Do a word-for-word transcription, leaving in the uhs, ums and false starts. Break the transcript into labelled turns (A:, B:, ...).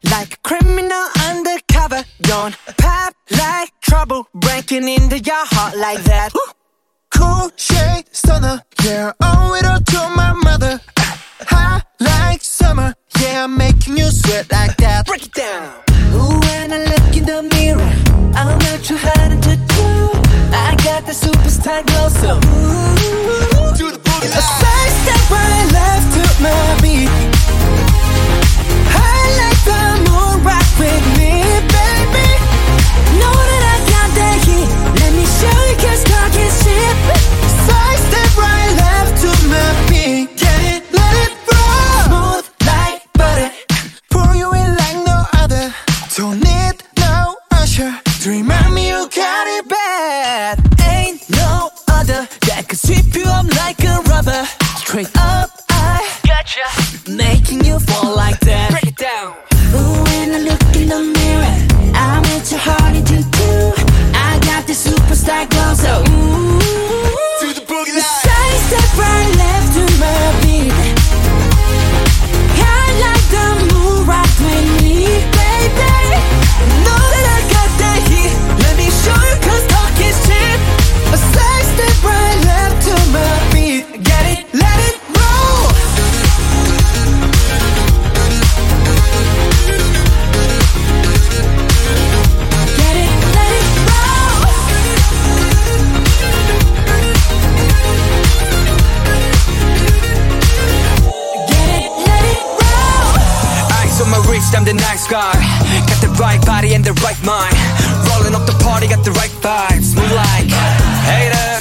A: like a criminal undercover. Don't pop like trouble, breaking into your heart like that.
B: Cool shade stunner, yeah, owe it all to my mother. Hot like summer, yeah, I'm making you sweat like that.
A: Break it down. Ooh, when I look in the mirror, I'm not too hard to do. I got the superstar glow, so ooh,
B: Do the boogie
A: a side step right left to my beat. I like the moon, rock with me, baby. Know that I got that heat. Let me show you, cause talk is cheap.
B: Side step right left to my beat. Get it, let it roll.
A: Smooth like butter.
B: Pour you in like no other. Don't need no usher to remind me you got it bad.
A: Ain't no other that can sweep you up like a rubber. Straight up, I gotcha, making you fall like that. Break it down. Ooh, when I look in the mirror, I'm at your heart into two. I got the superstar glow, so ooh,
B: Do the boogie line.
A: side step right left to my beat. I like the moon, rock with me, baby. Know that I got that heat. Let me show you, cause talk is cheap.
B: A side step right left to my beat. Get it, let it roll.
A: Get it, let it roll. Get it, let it roll.
C: Ice on my wrist, I'm the nice guy. Got the right body and the right mind. Rolling up the party, got the right vibes. Move like haters.